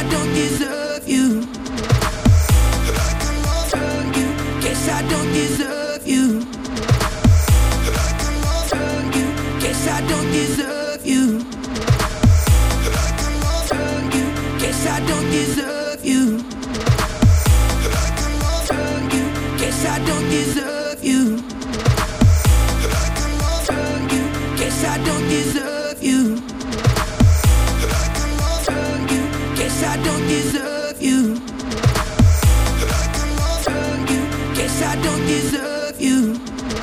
I don't deserve you. Guess I don't deserve you. Guess I don't deserve you. Guess I don't deserve you. Guess I don't deserve you. Guess I don't deserve you. Guess I don't deserve you. Guess I don't deserve you.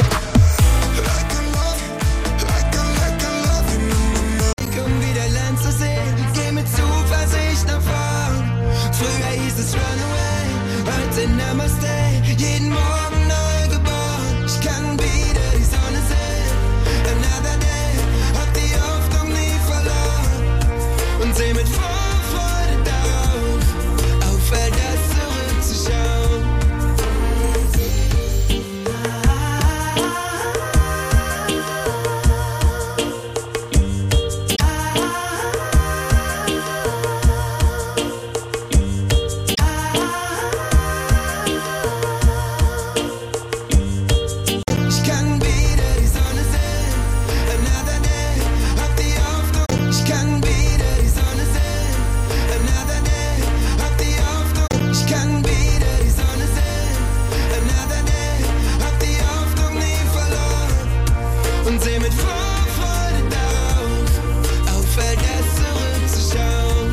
Komm wieder Land zu sehen, geh mit Zuversicht nach vorn. Früher hieß es Run away, heute Namaste. Jeden Morgen neu geboren, ich kann wieder die Sonne sehen. Another day, hab die Hoffnung nie verloren. Und seh mit Vorfreude darauf, auf all das zurückzuschauen. Ich kann wieder die Sonne sehen. Another day, hab die Hoffnung. Ich kann wieder die Sonne sehen. Another day, hab die Hoffnung. Ich kann wieder die Sonne sehen. Another day, hab die Hoffnung nie verloren. Und seh mit Vorfreude darauf, auf all das zurückzuschauen.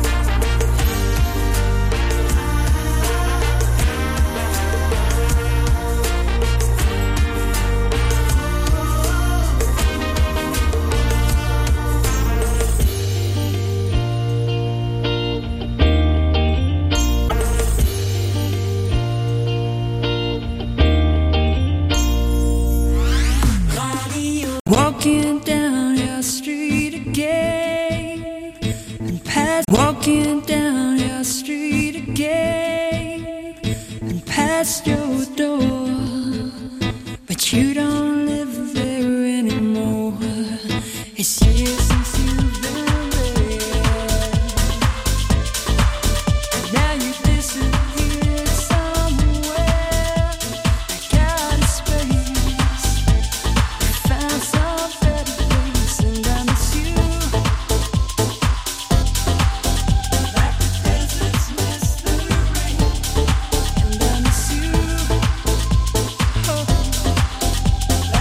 Walking down your street again, and walking down your street again, and past your door, but you don't live there anymore. It's years since you've been there. Now you disappeared somewhere, like out of space. Found some better place, and I miss you. Like the deserts miss the rain, and I miss you. Oh.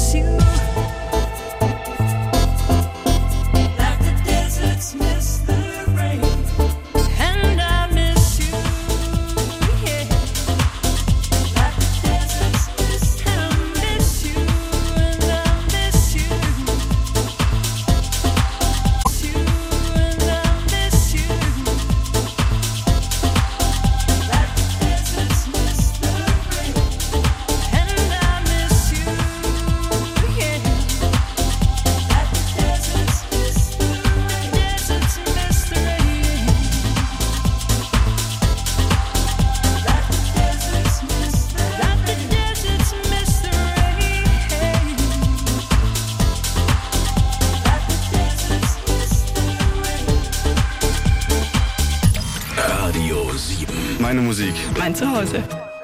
Meine Musik. Mein Zuhause.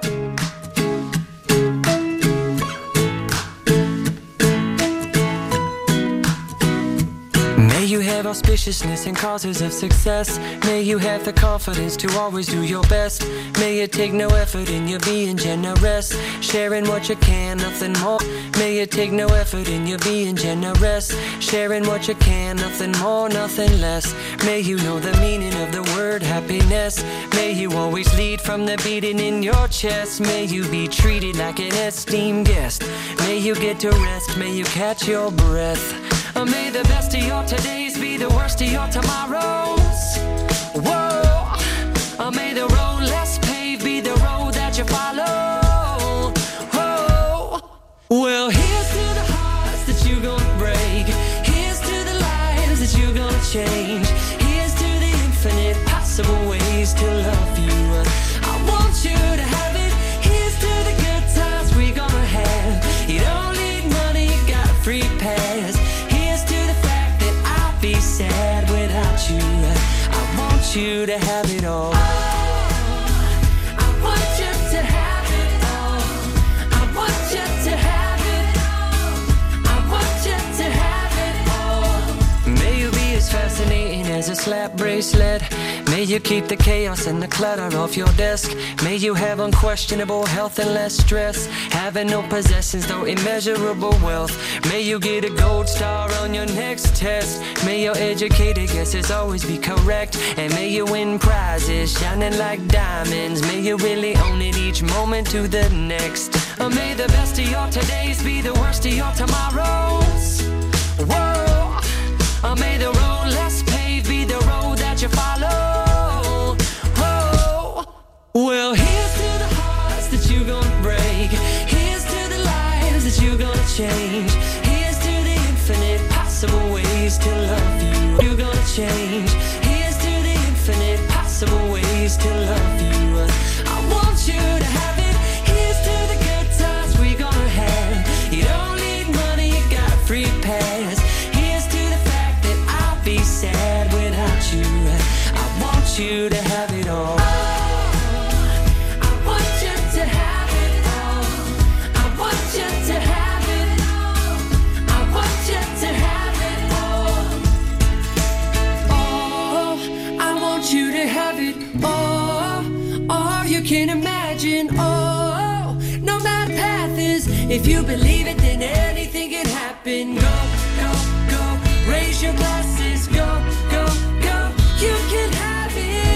May you have auspiciousness and causes of success. May you have the confidence to always do your best. May you take no effort in your being generous, sharing what you can, nothing more. May you take no effort in your being generous, sharing what you can, nothing more, nothing less. May you know the meaning of the word happiness. May you always lead from the beating in your chest. May you be treated like an esteemed guest. May you get to rest, may you catch your breath. May the best of your todays be the worst of your tomorrows. Whoa. May the road less paved be the road that you follow. Whoa. Well, here's to the hearts that you're gonna break. Here's to the lives that you're gonna change. Here's to the infinite possible ways to love you. I want you to have it. Here's to the good times we're gonna have. You don't need money, you got a free pass. Be sad without you. I want you to have it all. I want you to have it all. I want you to have it all. I want you to have it all. May you be as fascinating as a slap bracelet. May you keep the chaos and the clutter off your desk. May you have unquestionable health and less stress. Having no possessions, though immeasurable wealth. May you get a gold star on your next test. May your educated guesses always be correct. And may you win prizes shining like diamonds. May you really own it each moment to the next. May the best of your todays be the worst of your tomorrows. Whoa. May the road less paved be the road that you follow. Well, here's to the hearts that you're gonna break. Here's to the lives that you're gonna change. Here's to the infinite possible ways to love you. You're gonna change. Here's to the infinite possible ways to love you. I want you to have it. Here's to the good times we're gonna have. You don't need money, you got a free pass. Here's to the fact that I'll be sad without you. I want you to have it all. Can imagine, oh, no matter path is, if you believe it, then anything can happen. Go, go, go, raise your glasses, go, go, go, you can have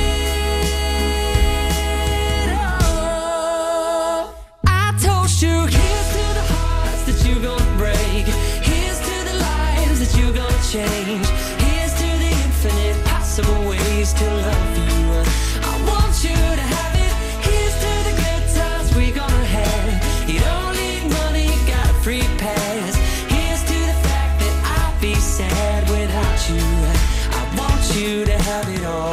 it, oh. I told you, here's to the hearts that you're gonna break. Here's to the lives that you're gonna change. Here's to the infinite possible ways to love you. I want you to have it. We're gonna have. You don't need money, you got a free pass. Here's to the fact that I'll be sad without you. I want you to have it all.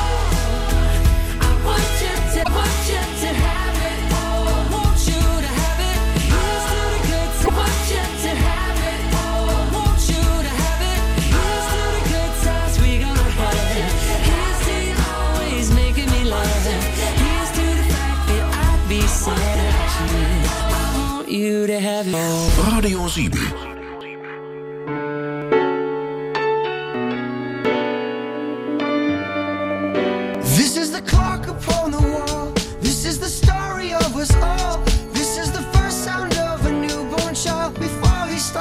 I want you to have it all. I want you to have it. Here's to the good times. I want you to have it all. I want you to have it. Here's to the good times we're gonna have. Here's to you always making me laugh. Here's to the fact that I'll be sad. I want you to have it all. Radio 7. This is the clock upon the wall. This is the story of us all. This is the first sound of a newborn child before he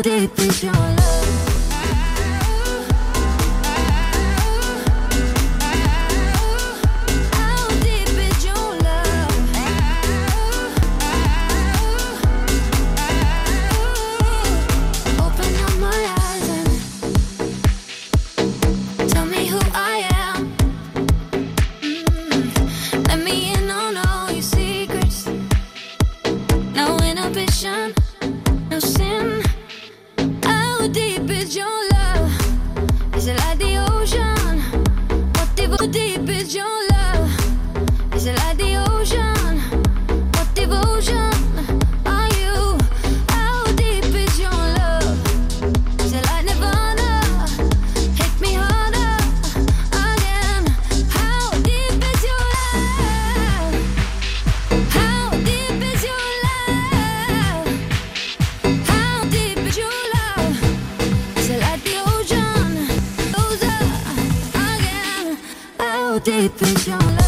deep is your love? No sin. How deep is your love? Is it like the ocean? What deep is your love? Is it like the ocean? What devotion are you? How deep is your love? Is it like Nirvana? Hit me harder again. How deep is your love? How deep is your love? How deep is your love? Is it like the ocean? Goes up again. How deep is your love?